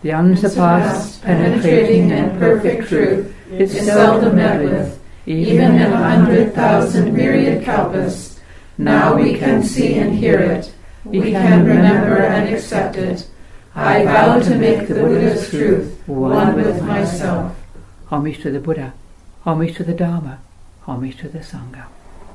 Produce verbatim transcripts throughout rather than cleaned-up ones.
The unsurpassed, penetrating and perfect truth is seldom met with, even in a hundred thousand myriad kalpas. Now we can see and hear it. We can remember and accept it. I vow to make the Buddha's truth one with myself. Homage to the Buddha, homage to the Dharma, homage to the Sangha.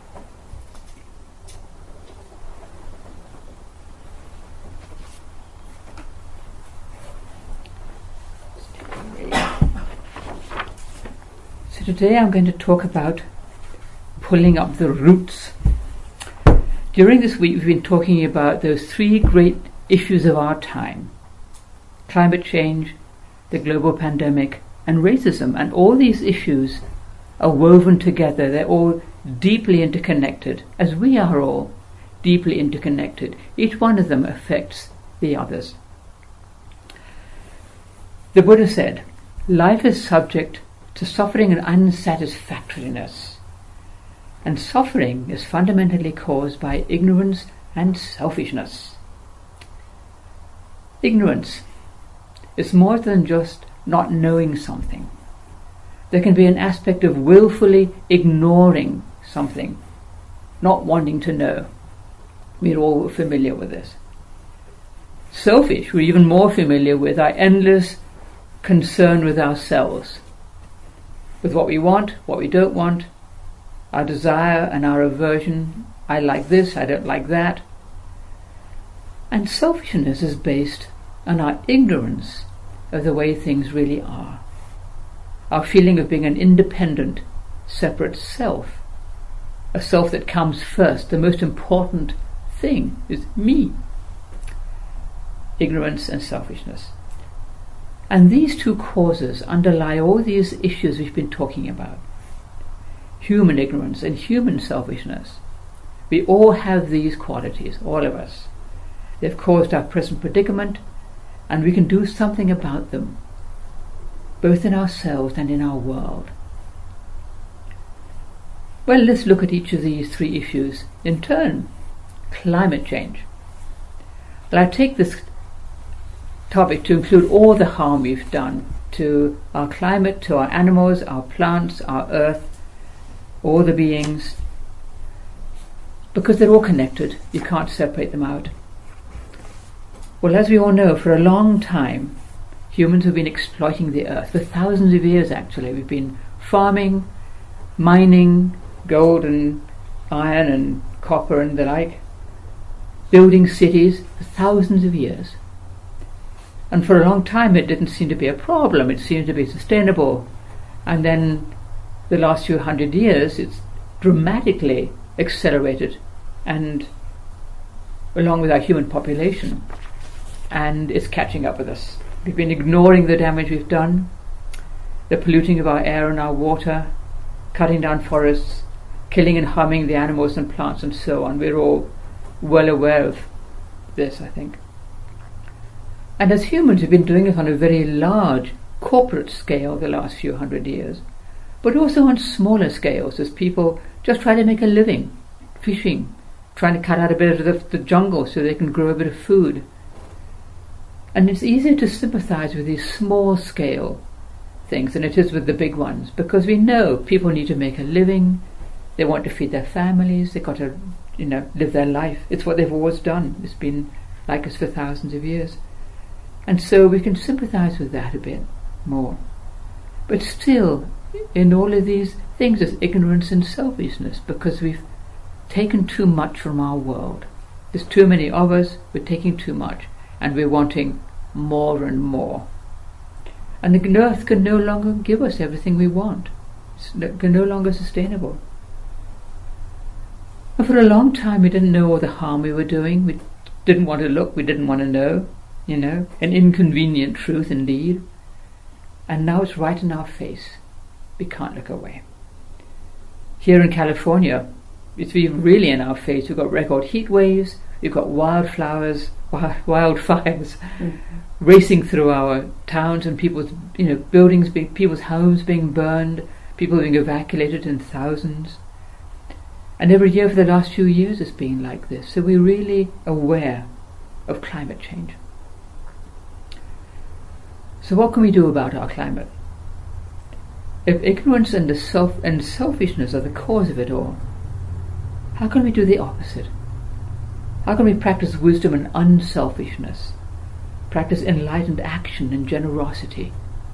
So today I'm going to talk about pulling up the roots. During this week we've been talking about those three great issues of our time: climate change, the global pandemic, and racism. And all these issues are woven together. They're all deeply interconnected, as we are all deeply interconnected. Each one of them affects the others. The Buddha said, life is subject to suffering and unsatisfactoriness. And suffering is fundamentally caused by ignorance and selfishness. Ignorance is more than just not knowing something. There can be an aspect of willfully ignoring something, not wanting to know. We're all familiar with this. Selfish, we're even more familiar with our endless concern with ourselves, with what we want, what we don't want, our desire and our aversion. I like this, I don't like that. And selfishness is based on our ignorance of the way things really are. Our feeling of being an independent, separate self. A self that comes first. The most important thing is me. Ignorance and selfishness. And these two causes underlie all these issues we've been talking about. Human ignorance and human selfishness. We all have these qualities, all of us. They've caused our present predicament, and we can do something about them, both in ourselves and in our world. Well, let's look at each of these three issues in turn. Climate change. Well, I take this topic to include all the harm we've done to our climate, to our animals, our plants, our earth, all the beings, because they're all connected. You can't separate them out. Well, as we all know, for a long time, humans have been exploiting the earth. For thousands of years, actually. We've been farming, mining, gold and iron and copper and the like, building cities for thousands of years. And for a long time, it didn't seem to be a problem. It seemed to be sustainable. And then the last few hundred years, it's dramatically accelerated, and along with our human population, and it's catching up with us. We've been ignoring the damage we've done, the polluting of our air and our water, cutting down forests, killing and harming the animals and plants and so on. We're all well aware of this, I think. And as humans, we've been doing it on a very large corporate scale the last few hundred years, but also on smaller scales as people just try to make a living, fishing, trying to cut out a bit of the, the jungle so they can grow a bit of food. And it's easier to sympathize with these small scale things than it is with the big ones, because we know people need to make a living, they want to feed their families, they've got to, you know, live their life. It's what they've always done. It's been like us for thousands of years. And so we can sympathize with that a bit more. But still, in all of these things, there's ignorance and selfishness, because we've taken too much from our world. There's too many of us, we're taking too much, and we're wanting more and more. And the earth can no longer give us everything we want. It's no longer sustainable. And for a long time we didn't know all the harm we were doing. We didn't want to look, we didn't want to know, you know, an inconvenient truth indeed. And now it's right in our face. We can't look away. Here in California, it's really in our face. We've got record heat waves, we've got wildflowers, wildfires mm-hmm. racing through our towns, and people's, you know, buildings, being, people's homes being burned, people being evacuated in thousands. And every year for the last few years it's been like this. So we're really aware of climate change. So what can we do about our climate? If ignorance and, the self and selfishness are the cause of it all, how can we do the opposite? How can we practice wisdom and unselfishness? Practice enlightened action and generosity?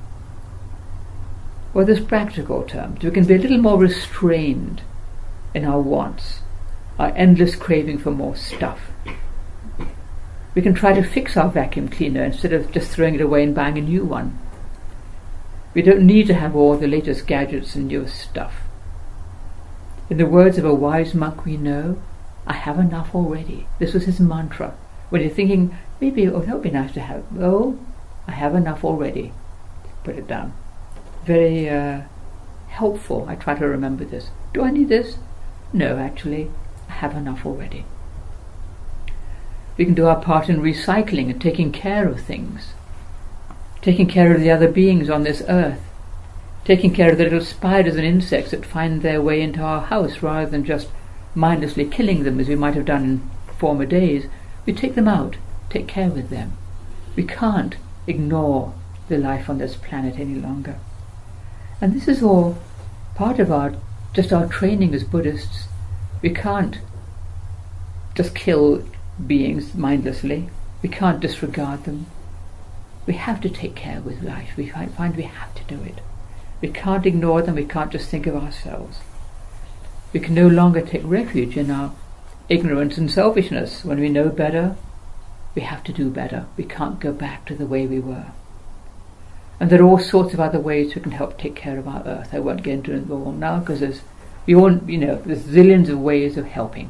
Well, there's practical terms. We can be a little more restrained in our wants, our endless craving for more stuff. We can try to fix our vacuum cleaner instead of just throwing it away and buying a new one. We don't need to have all the latest gadgets and newest stuff. In the words of a wise monk we know, I have enough already. This was his mantra. When you're thinking, maybe, oh, that would be nice to have. Oh, I have enough already. Put it down. Very uh, helpful. I try to remember this. Do I need this? No, actually, I have enough already. We can do our part in recycling and taking care of things. Taking care of the other beings on this earth. Taking care of the little spiders and insects that find their way into our house rather than just mindlessly killing them as we might have done in former days. We take them out, take care of them. We can't ignore the life on this planet any longer. And this is all part of our, just our training as Buddhists. We can't just kill beings mindlessly. We can't disregard them. We have to take care with life. We find we have to do it. We can't ignore them. We can't just think of ourselves. We can no longer take refuge in our ignorance and selfishness. When we know better, we have to do better. We can't go back to the way we were. And there are all sorts of other ways we can help take care of our earth. I won't get into it all now because there's, we all, you know, there's zillions of ways of helping.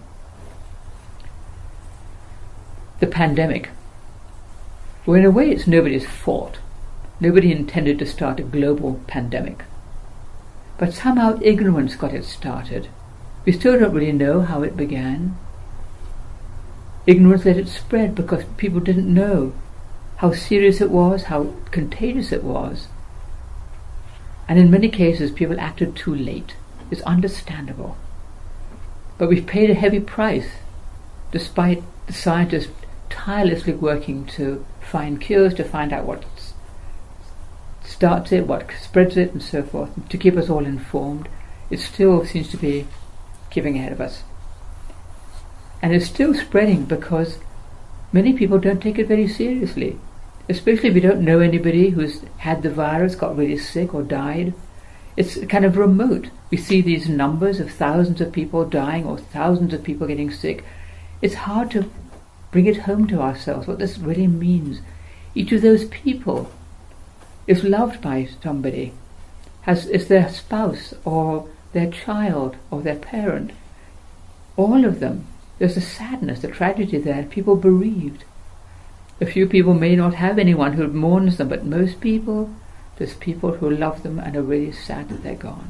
The pandemic. Well, in a way, it's nobody's fault. Nobody intended to start a global pandemic. But somehow ignorance got it started. We still don't really know how it began. Ignorance let it spread because people didn't know how serious it was, how contagious it was. And in many cases, people acted too late. It's understandable. But we've paid a heavy price, despite the scientists tirelessly working to find cures, to find out what starts it, what spreads it, and so forth, to keep us all informed. It still seems to be keeping ahead of us. And it's still spreading because many people don't take it very seriously, especially if we don't know anybody who's had the virus, got really sick or died. It's kind of remote. We see these numbers of thousands of people dying or thousands of people getting sick. It's hard to bring it home to ourselves what this really means. Each of those people is loved by somebody, has is their spouse or their child or their parent. All of them. There's a sadness, a tragedy there, people bereaved. A few people may not have anyone who mourns them, but most people, there's people who love them and are really sad that they're gone.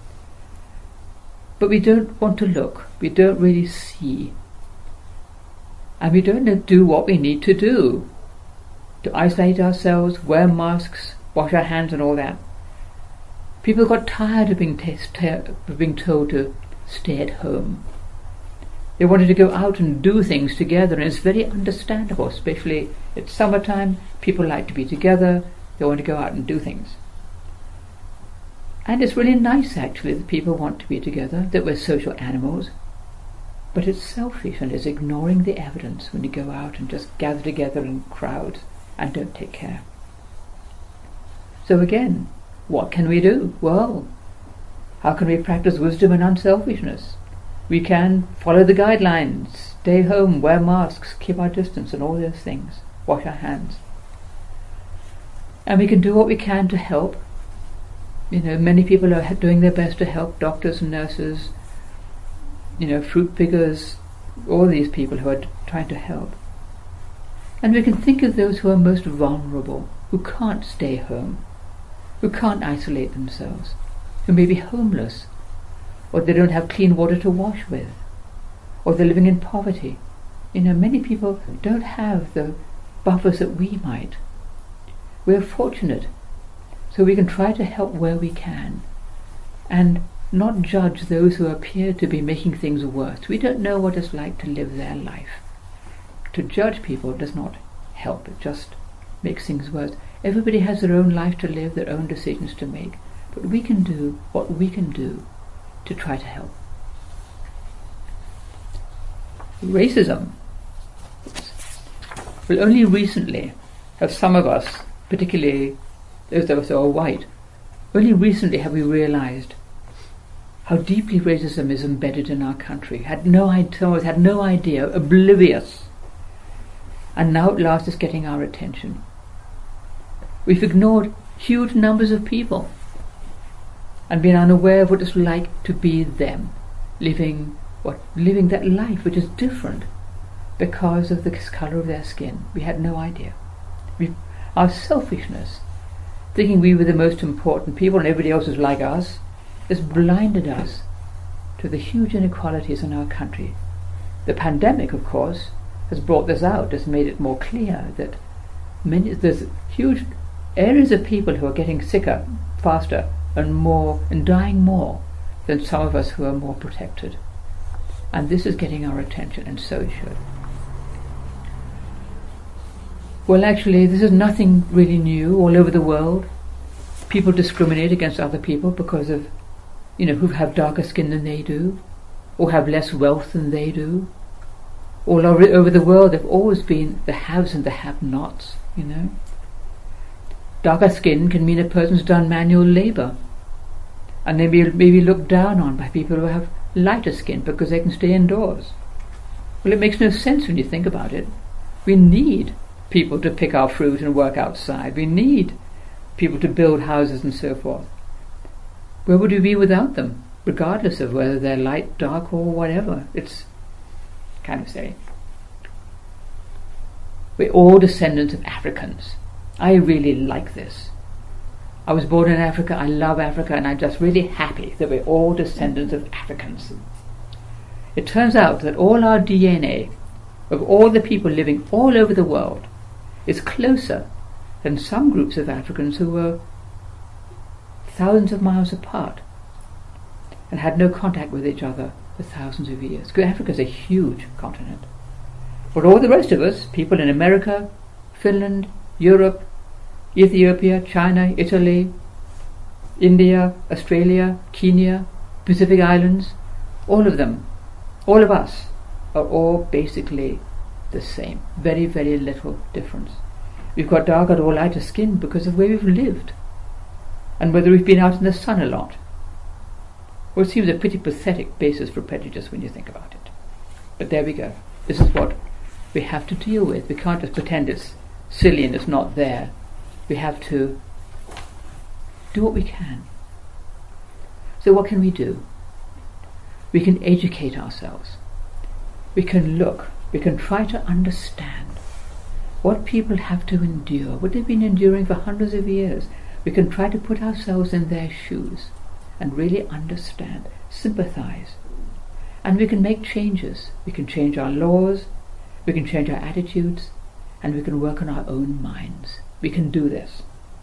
But we don't want to look, we don't really see. And we don't do what we need to do. To isolate ourselves, wear masks, wash our hands and all that. People got tired of being, t- t- of being told to stay at home. They wanted to go out and do things together, and it's very understandable, especially it's summertime, people like to be together, they want to go out and do things. And it's really nice actually that people want to be together, that we're social animals, but it's selfish and it's ignoring the evidence when you go out and just gather together in crowds and don't take care. So again, what can we do? Well, how can we practice wisdom and unselfishness? We can follow the guidelines, stay home, wear masks, keep our distance and all those things, wash our hands. And we can do what we can to help. You know, many people are doing their best to help, doctors and nurses, you know, fruit pickers, all these people who are trying to help. And we can think of those who are most vulnerable, who can't stay home, who can't isolate themselves, who may be homeless, or they don't have clean water to wash with, or they're living in poverty. You know, many people don't have the buffers that we might. We're fortunate, so we can try to help where we can, and not judge those who appear to be making things worse. We don't know what it's like to live their life. To judge people does not help, it just makes things worse. Everybody has their own life to live, their own decisions to make, but we can do what we can do to try to help. Racism. Well, only recently have some of us, particularly those of us who are white, only recently have we realized how deeply racism is embedded in our country. Had no idea, had no idea, oblivious, and now at last it's getting our attention. We've ignored huge numbers of people and been unaware of what it's like to be them, living what living that life which is different because of the colour of their skin. We had no idea. We, our selfishness, thinking we were the most important people and everybody else was like us, has blinded us to the huge inequalities in our country. The pandemic, of course, has brought this out, has made it more clear that many, there's huge areas of people who are getting sicker faster and more and dying more than some of us who are more protected. And this is getting our attention, and so it should. Well, actually, this is nothing really new. All over the world, people discriminate against other people because of, you know, who have darker skin than they do, or have less wealth than they do. All over the world, there have always been the haves and the have-nots, you know. Darker skin can mean a person's done manual labour, and they may be looked down on by people who have lighter skin because they can stay indoors. Well, it makes no sense when you think about it. We need people to pick our fruit and work outside. We need people to build houses and so forth. Where would we be without them, regardless of whether they're light, dark, or whatever? It's kind of silly. We're all descendants of Africans. I really like this. I was born in Africa, I love Africa, and I'm just really happy that we're all descendants of Africans. It turns out that all our D N A, of all the people living all over the world, is closer than some groups of Africans who were thousands of miles apart and had no contact with each other for thousands of years. Because Africa is a huge continent. But all the rest of us, people in America, Finland, Europe, Ethiopia, China, Italy, India, Australia, Kenya, Pacific Islands, all of them, all of us, are all basically the same. Very, very little difference. We've got darker or lighter skin because of where we've lived and whether we've been out in the sun a lot. Well, it seems a pretty pathetic basis for prejudice when you think about it. But there we go. This is what we have to deal with. We can't just pretend it's silly and it's not there. We have to do what we can. So what can we do? We can educate ourselves. We can look. We can try to understand what people have to endure, what they've been enduring for hundreds of years. We can try to put ourselves in their shoes and really understand, sympathize. And we can make changes. We can change our laws, we can change our attitudes, and we can work on our own minds. We can do this.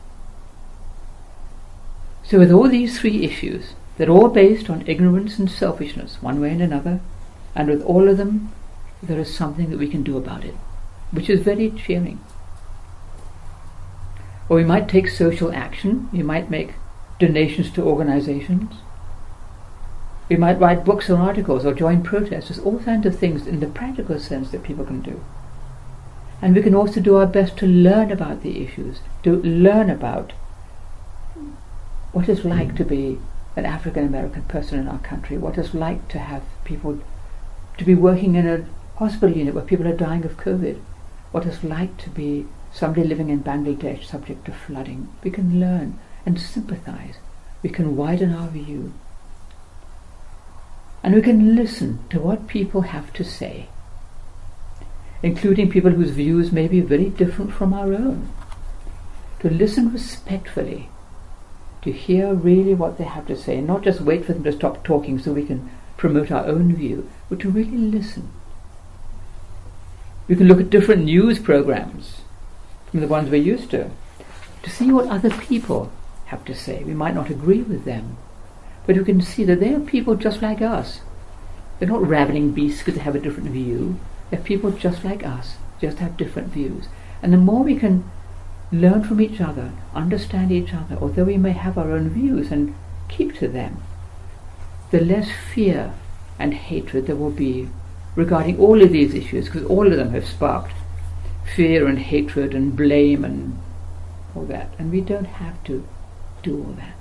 So with all these three issues, they're all based on ignorance and selfishness, one way and another, and with all of them, there is something that we can do about it, which is very cheering. Or we might take social action. We might make donations to organizations. We might write books or articles or join protests. There's all kinds of things in the practical sense that people can do. And we can also do our best to learn about the issues, to learn about what it's like to be an African American person in our country, what it's like to have people, to be working in a hospital unit where people are dying of COVID, what it's like to be somebody living in Bangladesh subject to flooding. We can learn and sympathize. We can widen our view. And we can listen to what people have to say, including people whose views may be very different from our own. To listen respectfully, to hear really what they have to say, and not just wait for them to stop talking so we can promote our own view, but to really listen. We can look at different news programs from the ones we're used to, to see what other people have to say. We might not agree with them, but we can see that they are people just like us. They're not ravening beasts because they have a different view. They're people just like us, just have different views. And the more we can learn from each other, understand each other, although we may have our own views and keep to them, the less fear and hatred there will be regarding all of these issues, because all of them have sparked fear and hatred and blame and all that, and we don't have to do all that.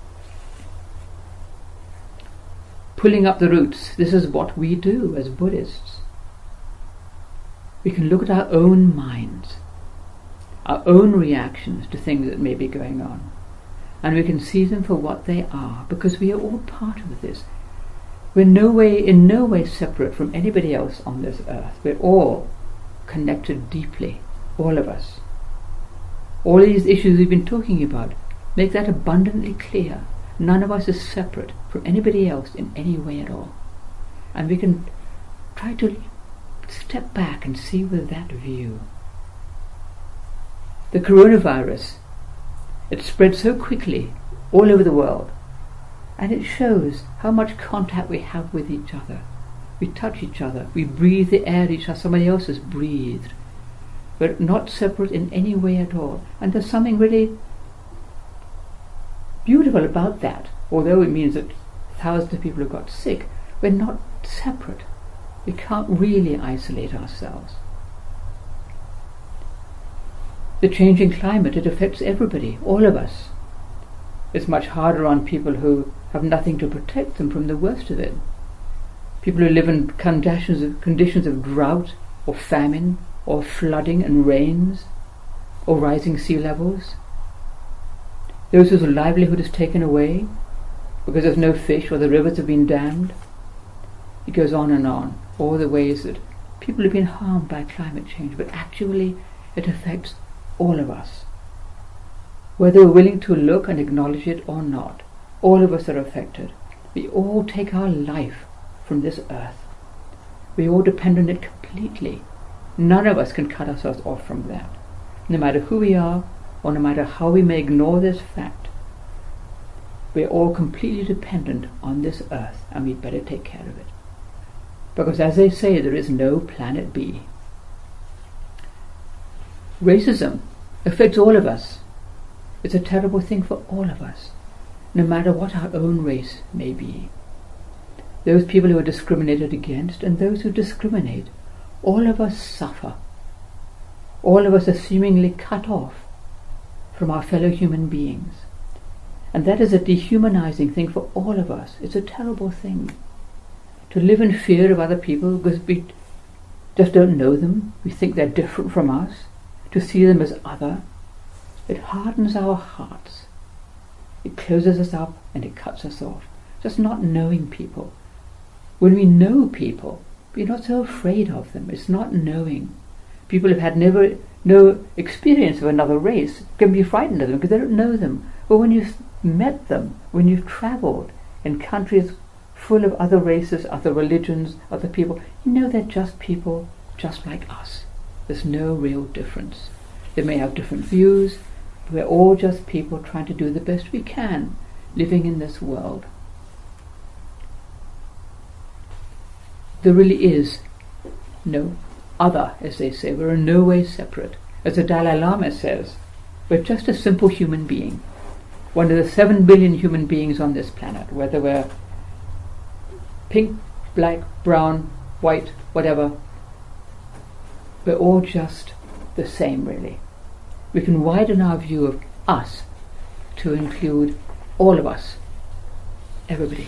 Pulling up the roots, this is what we do as Buddhists. We can look at our own minds, our own reactions to things that may be going on, and we can see them for what they are, because we are all part of this. We're no way, in no way separate from anybody else on this earth. We're all connected deeply, all of us. All these issues we've been talking about make that abundantly clear. None of us is separate from anybody else in any way at all. And we can try to step back and see with that view. The coronavirus, it spread so quickly all over the world, and it shows how much contact we have with each other. We touch each other, we breathe the air each other, somebody else has breathed. We're not separate in any way at all. And there's something really beautiful about that. Although it means that thousands of people have got sick, we're not separate. We can't really isolate ourselves. The changing climate, it affects everybody, all of us. It's much harder on people who have nothing to protect them from the worst of it. People who live in conditions of, conditions of drought or famine or flooding and rains or rising sea levels. Those whose livelihood is taken away because there's no fish or the rivers have been dammed. It goes on and on, all the ways that people have been harmed by climate change, but actually it affects all of us. Whether we're willing to look and acknowledge it or not, all of us are affected. We all take our life from this earth. We all depend on it completely. None of us can cut ourselves off from that. No matter who we are, or no matter how we may ignore this fact, we're all completely dependent on this earth, and we'd better take care of it. Because as they say, there is no planet B. Racism affects all of us. It's a terrible thing for all of us, no matter what our own race may be. Those people who are discriminated against and those who discriminate, all of us suffer. All of us are seemingly cut off from our fellow human beings. And that is a dehumanizing thing for all of us. It's a terrible thing. To live in fear of other people because we just don't know them, we think they're different from us, to see them as other, it hardens our hearts. It closes us up and it cuts us off. Just not knowing people. When we know people, we're not so afraid of them. It's not knowing. People have had never no experience of another race can be frightened of them because they don't know them. But when you've met them, when you've traveled in countries full of other races, other religions, other people, you know they're just people just like us. There's no real difference. They may have different views, but we're all just people trying to do the best we can, living in this world. There really is no other, as they say. We're in no way separate. As the Dalai Lama says, we're just a simple human being. One of the seven billion human beings on this planet, whether we're pink, black, brown, white, whatever, we're all just the same, really. We can widen our view of us to include all of us, everybody.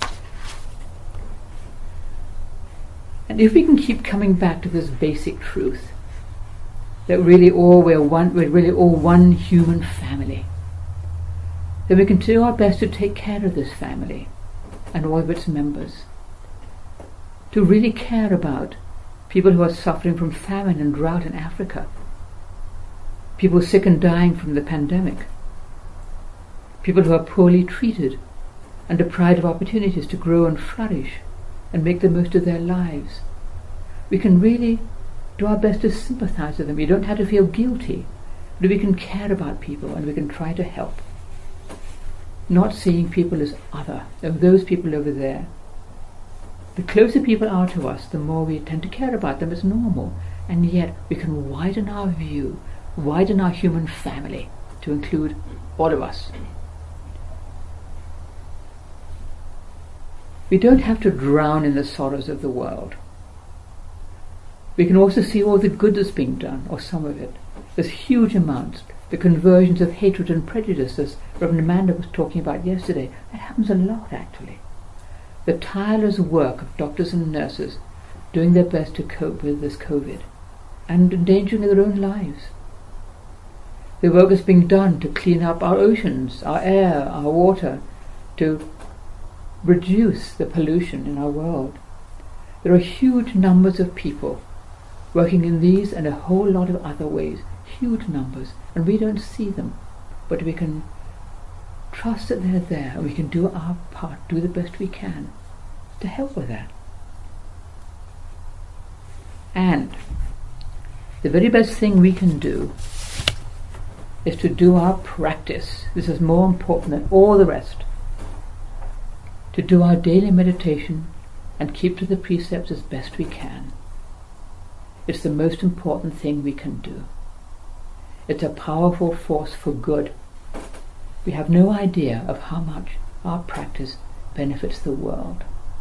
And if we can keep coming back to this basic truth, that really all we're one, we're really all one human family, then we can do our best to take care of this family and all of its members, to really care about people who are suffering from famine and drought in Africa, people sick and dying from the pandemic, people who are poorly treated and deprived of opportunities to grow and flourish and make the most of their lives. We can really do our best to sympathize with them. You don't have to feel guilty, but we can care about people and we can try to help. Not seeing people as other, of those people over there. The closer people are to us, the more we tend to care about them as normal, and yet we can widen our view widen our human family to include all of us. We don't have to drown in the sorrows of the world. We can also see all the good that's being done, or some of it. There's huge amounts. The conversions of hatred and prejudice, as Reverend Amanda was talking about yesterday, that happens a lot actually. The tireless work of doctors and nurses doing their best to cope with this COVID and endangering their own lives. The work that's being done to clean up our oceans, our air, our water, to reduce the pollution in our world. There are huge numbers of people working in these and a whole lot of other ways, huge numbers, and we don't see them, but we can trust that they're there and we can do our part, do the best we can to help with that. And the very best thing we can do is to do our practice. This is more important than all the rest. To do our daily meditation and keep to the precepts as best we can. It's the most important thing we can do. It's a powerful force for good. We have no idea of how much our practice benefits the world.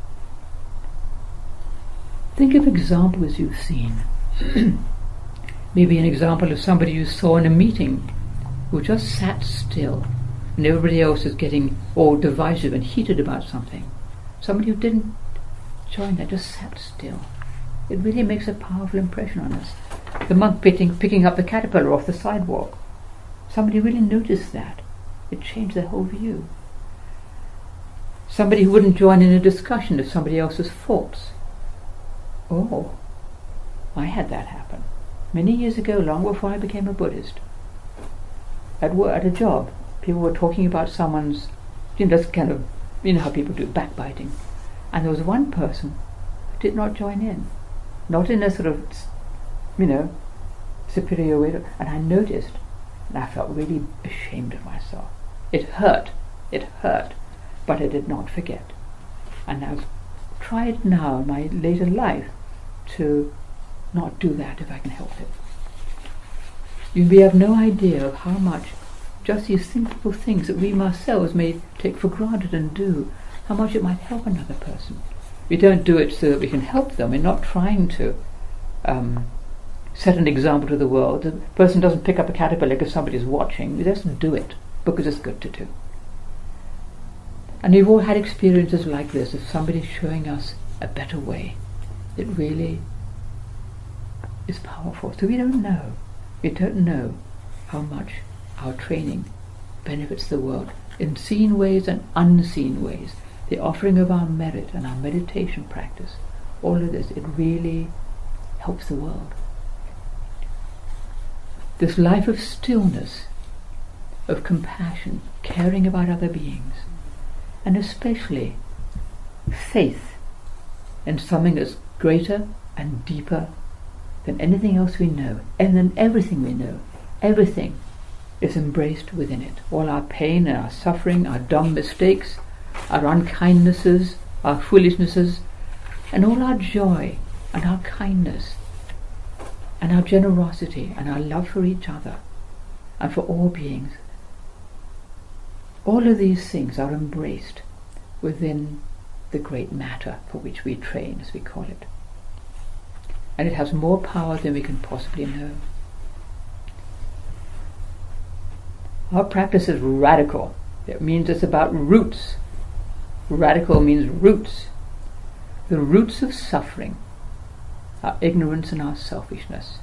Think of examples you've seen. Maybe an example of somebody you saw in a meeting who just sat still and everybody else is getting all divisive and heated about something. Somebody who didn't join that, just sat still. It really makes a powerful impression on us. The monk picking, picking up the caterpillar off the sidewalk. Somebody really noticed that. It changed their whole view. Somebody who wouldn't join in a discussion of somebody else's faults. Oh, I had that happen. Many years ago, long before I became a Buddhist. At work, at a job, people were talking about someone's, you know, that's kind of, you know how people do, backbiting. And there was one person who did not join in. Not in a sort of, you know, superior way. And I noticed, and I felt really ashamed of myself. It hurt. It hurt. But I did not forget. And I've tried now in my later life to not do that if I can help it. You we have no idea of how much just these simple things that we ourselves may take for granted and do, how much it might help another person. We don't do it so that we can help them. We're not trying to um, set an example to the world. The person doesn't pick up a caterpillar because somebody's watching. We just do it because it's good to do. And we've all had experiences like this of somebody showing us a better way. It really is powerful. So we don't know. We don't know how much our training benefits the world in seen ways and unseen ways. The offering of our merit and our meditation practice, all of this, it really helps the world. This life of stillness, of compassion, caring about other beings, and especially faith in something that's greater and deeper than anything else we know, and than everything we know. Everything is embraced within it. All our pain and our suffering, our dumb mistakes, our unkindnesses, our foolishnesses, and all our joy and our kindness and our generosity and our love for each other and for all beings. All of these things are embraced within the great matter for which we train, as we call it. And it has more power than we can possibly know. Our practice is radical. It means it's about roots. Radical means roots. The roots of suffering, our ignorance and our selfishness.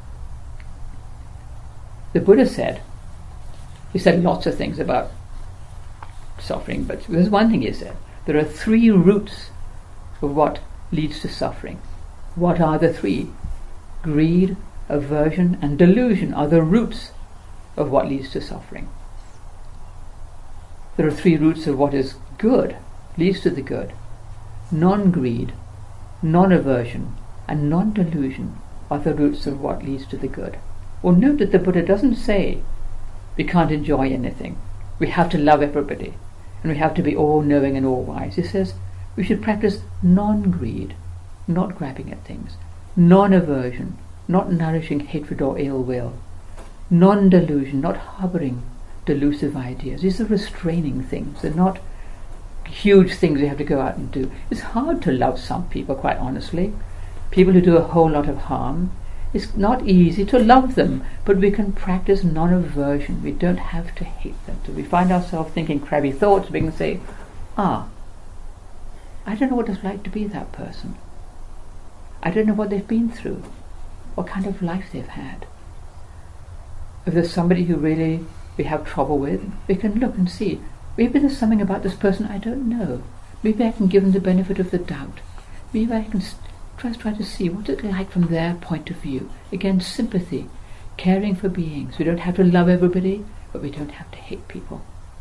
The Buddha said, he said lots of things about suffering, but there's one thing he said. There are three roots of what leads to suffering. What are the three? Greed, aversion, and delusion are the roots of what leads to suffering. There are three roots of what is good, leads to the good. Non-greed, non-aversion, and non-delusion are the roots of what leads to the good. Well, note that the Buddha doesn't say we can't enjoy anything. We have to love everybody, and we have to be all-knowing and all-wise. He says we should practice non-greed, not grabbing at things, non-aversion, not nourishing hatred or ill will, non-delusion, not harbouring delusive ideas. These are restraining things. They're not huge things you have to go out and do. It's hard to love some people, quite honestly. People who do a whole lot of harm. It's not easy to love them, but we can practice non-aversion. We don't have to hate them. So we find ourselves thinking crabby thoughts, we can say, ah, I don't know what it's like to be that person. I don't know what they've been through, what kind of life they've had. If there's somebody who really we have trouble with, we can look and see, maybe there's something about this person I don't know. Maybe I can give them the benefit of the doubt. Maybe I can st- Just try to see what it's like from their point of view. Again, sympathy, caring for beings. We don't have to love everybody, but we don't have to hate people.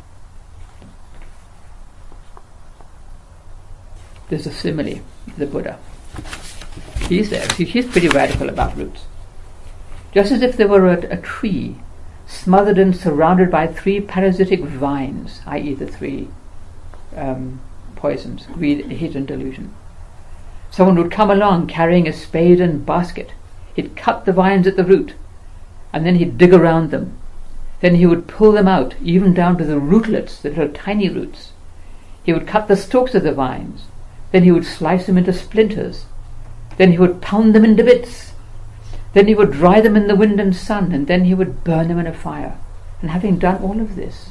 There's a simile, the Buddha. He's there. He's pretty radical about roots. Just as if there were a, a tree smothered and surrounded by three parasitic vines, that is the three um, poisons, greed, hate and delusion. Someone would come along carrying a spade and basket. He'd cut the vines at the root, and then he'd dig around them. Then he would pull them out, even down to the rootlets, the little tiny roots. He would cut the stalks of the vines. Then he would slice them into splinters. Then he would pound them into bits. Then he would dry them in the wind and sun, and then he would burn them in a fire. And having done all of this,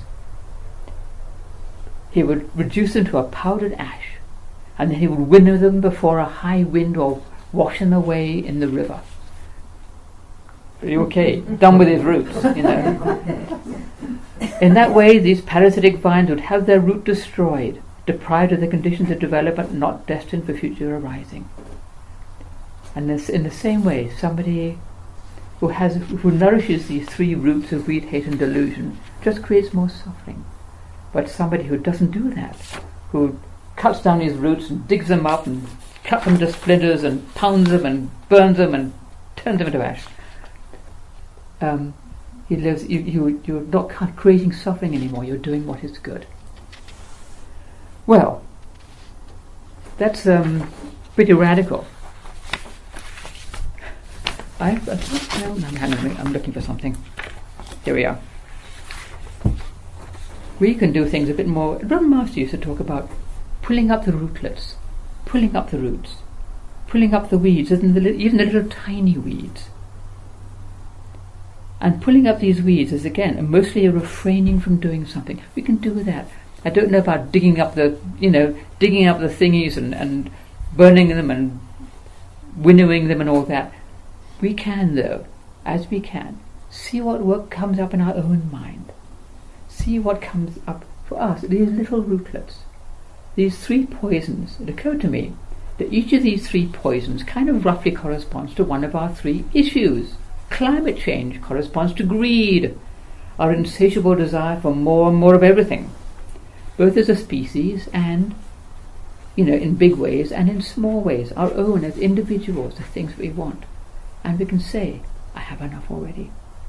he would reduce them to a powdered ash, and then he would winnow them before a high wind or wash them away in the river. Pretty okay, done with his roots, you know. In that way, these parasitic vines would have their root destroyed, deprived of the conditions of development, not destined for future arising. And this, in the same way, somebody who has, who nourishes these three roots of greed, hate, and delusion just creates more suffering. But somebody who doesn't do that, who cuts down his roots and digs them up and cuts them to splinters and pounds them and burns them and turns them into ash, um, he lives. You, you, you're not creating suffering anymore. You're doing what is good. Well, that's um, pretty radical. I, uh, no, no, hang on, I'm looking for something. Here we are. We can do things a bit more. Brahma Master used to talk about pulling up the rootlets, pulling up the roots, pulling up the weeds, even the, even the little tiny weeds. And pulling up these weeds is, again, mostly a refraining from doing something. We can do that. I don't know about digging up the, you know, digging up the thingies and, and burning them and winnowing them and all that. We can, though, as we can, see what work comes up in our own mind. See what comes up for us, these little rootlets. These three poisons, it occurred to me that each of these three poisons kind of roughly corresponds to one of our three issues. Climate change corresponds to greed, our insatiable desire for more and more of everything, both as a species and, you know, in big ways and in small ways, our own as individuals, the things we want. And we can say, I have enough already.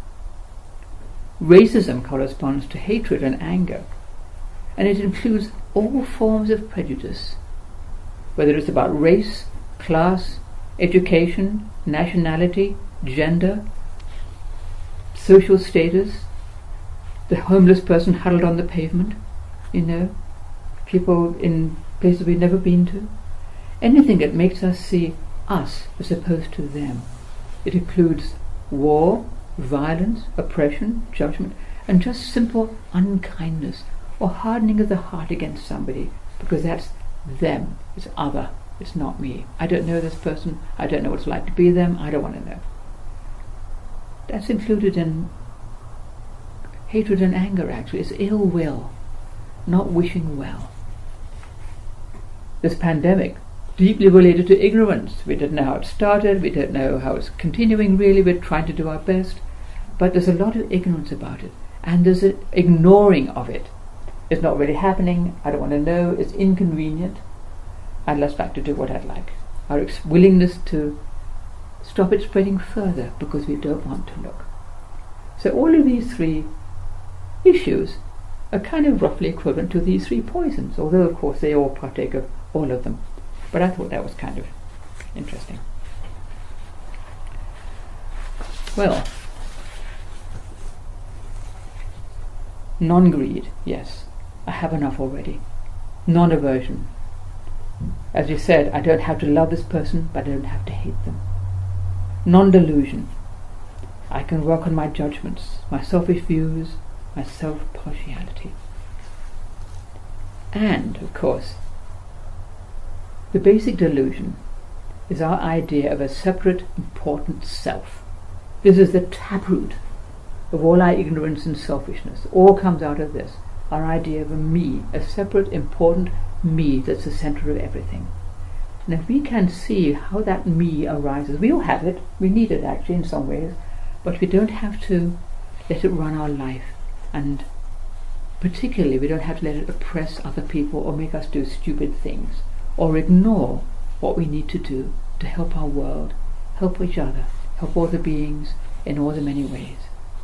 Racism corresponds to hatred and anger, and it includes all forms of prejudice, whether it's about race, class, education, nationality, gender, social status, the homeless person huddled on the pavement, you know, people in places we've never been to. Anything that makes us see us as opposed to them. It includes war, violence, oppression, judgment, and just simple unkindness or hardening of the heart against somebody, because that's them, it's other, it's not me. I don't know this person, I don't know what it's like to be them, I don't want to know. That's included in hatred and anger, actually. It's ill will, not wishing well. This pandemic, deeply related to ignorance. We don't know how it started, we don't know how it's continuing really, we're trying to do our best, but there's a lot of ignorance about it, and there's an ignoring of it. It's not really happening, I don't want to know, it's inconvenient, I'd less like to do what I'd like. Our ex- willingness to stop it spreading further because we don't want to look. So all of these three issues are kind of roughly equivalent to these three poisons, although of course they all partake of all of them. But I thought that was kind of interesting. Well, Non-greed, yes, I have enough already. Non-aversion. As you said, I don't have to love this person, but I don't have to hate them. Non-delusion. I can work on my judgments, my selfish views, my self-partiality. And, of course, the basic delusion is our idea of a separate, important self. This is the taproot of all our ignorance and selfishness. All comes out of this, our idea of a me, a separate, important me that's the center of everything. And if we can see how that me arises, we all have it, we need it actually in some ways, but we don't have to let it run our life, and particularly we don't have to let it oppress other people or make us do stupid things, or ignore what we need to do to help our world, help each other, help all the beings in all the many ways.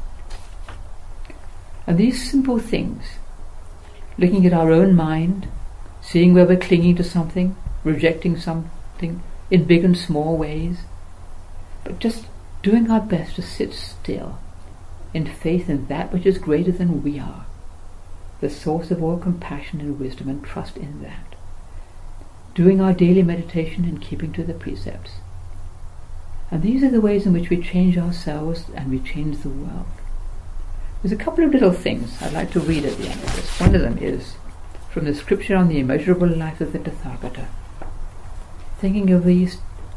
And these simple things, looking at our own mind, seeing where we're clinging to something, rejecting something in big and small ways, but just doing our best to sit still in faith in that which is greater than we are, the source of all compassion and wisdom, and trust in that. Doing our daily meditation and keeping to the precepts. And these are the ways in which we change ourselves and we change the world. There's a couple of little things I'd like to read at the end of this. One of them is from the scripture on the immeasurable life of the Tathagata. Thinking of these,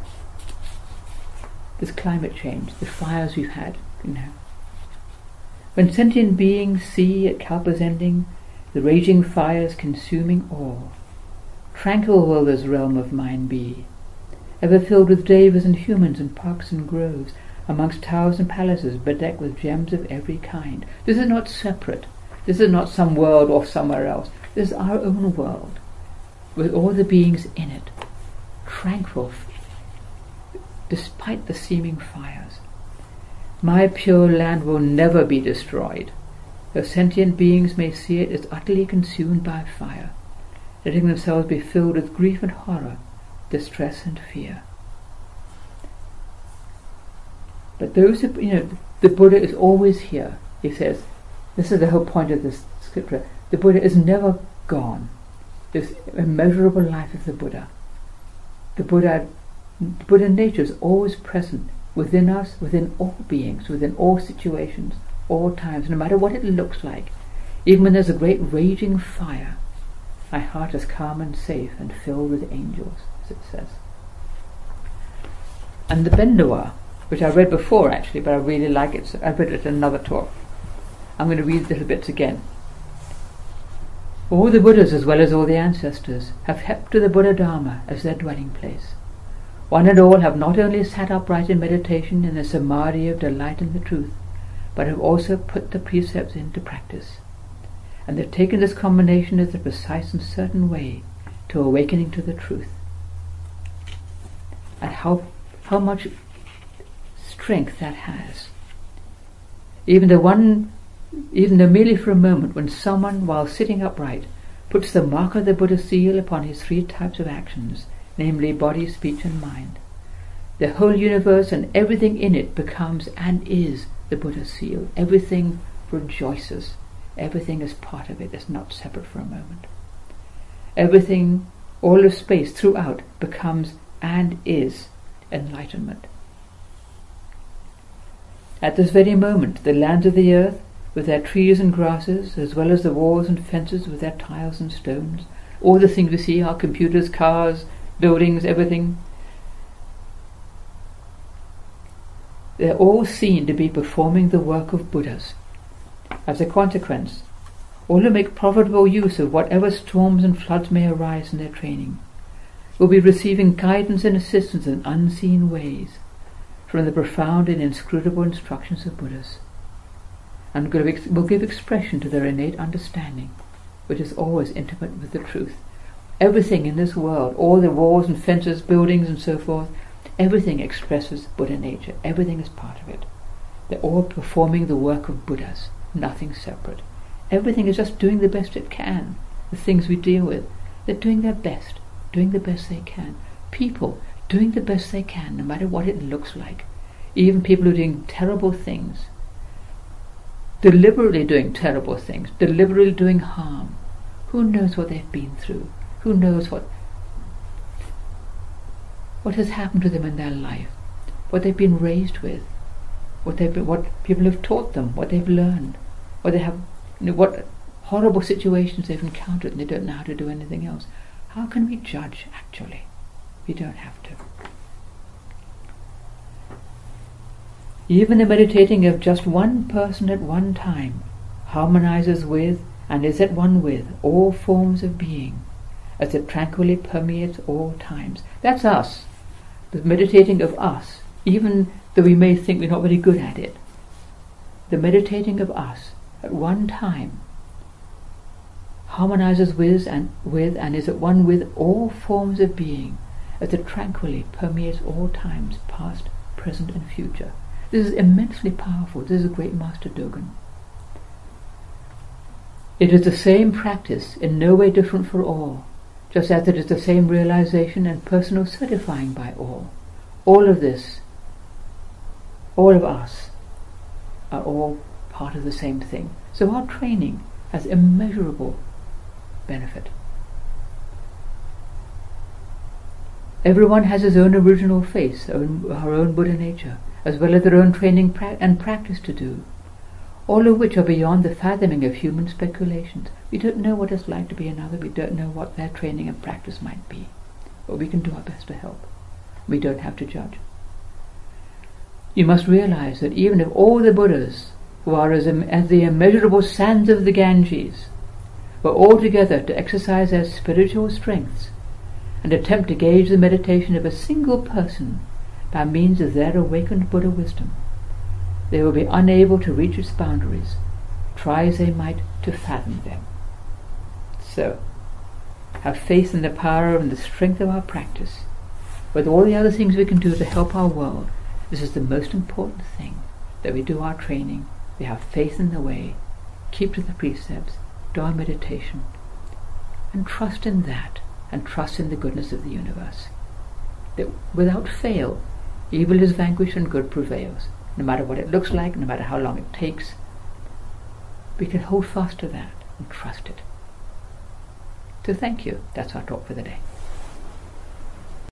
this climate change, the fires we've had, you know. When sentient beings see at Kalpa's ending the raging fires consuming all, tranquil will this realm of mine be, ever filled with devas and humans and parks and groves, amongst towers and palaces bedecked with gems of every kind. This is not separate. This is not some world off somewhere else. This is our own world, with all the beings in it, tranquil, despite the seeming fires. My pure land will never be destroyed, though sentient beings may see it as utterly consumed by fire, letting themselves be filled with grief and horror, distress and fear. But those who, you know, the Buddha is always here. He says, this is the whole point of this scripture. The Buddha is never gone. This immeasurable life of the Buddha. The Buddha, Buddha nature is always present within us, within all beings, within all situations, all times, no matter what it looks like. Even when there's a great raging fire, my heart is calm and safe and filled with angels, as it says. And the Bendawa, which I read before actually, but I really like it, so I read it at another talk. I'm going to read little bits again. All the Buddhas, as well as all the ancestors, have kept to the Buddha Dharma as their dwelling place. One and all have not only sat upright in meditation in the samadhi of delight in the truth, but have also put the precepts into practice. And they've taken this combination as the precise and certain way to awakening to the truth. And how how much strength that has. Even though one, even though merely for a moment, when someone, while sitting upright, puts the mark of the Buddha seal upon his three types of actions, namely body, speech and mind, the whole universe and everything in it becomes and is the Buddha seal. Everything rejoices. Everything is part of it. It's not separate for a moment. Everything, all of space throughout, becomes and is enlightenment. At this very moment, the lands of the earth, with their trees and grasses, as well as the walls and fences with their tiles and stones, all the things we see, our computers, cars, buildings, everything, they're all seen to be performing the work of Buddhas. As a consequence, all who make profitable use of whatever storms and floods may arise in their training will be receiving guidance and assistance in unseen ways from the profound and inscrutable instructions of Buddhas, and will give expression to their innate understanding, which is always intimate with the truth. Everything in this world, all the walls and fences, buildings and so forth, everything expresses Buddha nature. Everything is part of it. They're all performing the work of Buddhas, nothing separate. Everything is just doing the best it can. The things we deal with, they're doing their best, doing the best they can. People doing the best they can, no matter what it looks like. Even people who are doing terrible things, deliberately doing terrible things, deliberately doing harm. Who knows what they've been through? Who knows what what has happened to them in their life, what they've been raised with, what they've been, what people have taught them, what they've learned, what they have, you know, what horrible situations they've encountered and they don't know how to do anything else. How can we judge, actually? We don't have to. Even the meditating of just one person at one time harmonizes with and is at one with all forms of being, as it tranquilly permeates all times. That's us. The meditating of us, even though we may think we're not very good at it. The meditating of us at one time harmonizes with and with and is at one with all forms of being, as it tranquilly permeates all times, past, present and future. This is immensely powerful. This is a great Master Dogen. It is the same practice, in no way different for all, just as it is the same realization and personal certifying by all. All of this, all of us, are all part of the same thing. So our training has immeasurable benefit. Everyone has his own original face, own, her own Buddha nature, as well as their own training pra- and practice to do, all of which are beyond the fathoming of human speculations. We don't know what it's like to be another, we don't know what their training and practice might be, but we can do our best to help. We don't have to judge. You must realize that even if all the Buddhas, who are as, im- as the immeasurable sands of the Ganges, were all together to exercise their spiritual strengths and attempt to gauge the meditation of a single person by means of their awakened Buddha wisdom, they will be unable to reach its boundaries, try as they might to fathom them. So, have faith in the power and the strength of our practice. With all the other things we can do to help our world, this is the most important thing, that we do our training, we have faith in the way, keep to the precepts, do our meditation, and trust in that, and trust in the goodness of the universe. That without fail, evil is vanquished and good prevails. No matter what it looks like, no matter how long it takes, we can hold fast to that and trust it. So thank you. That's our talk for the day.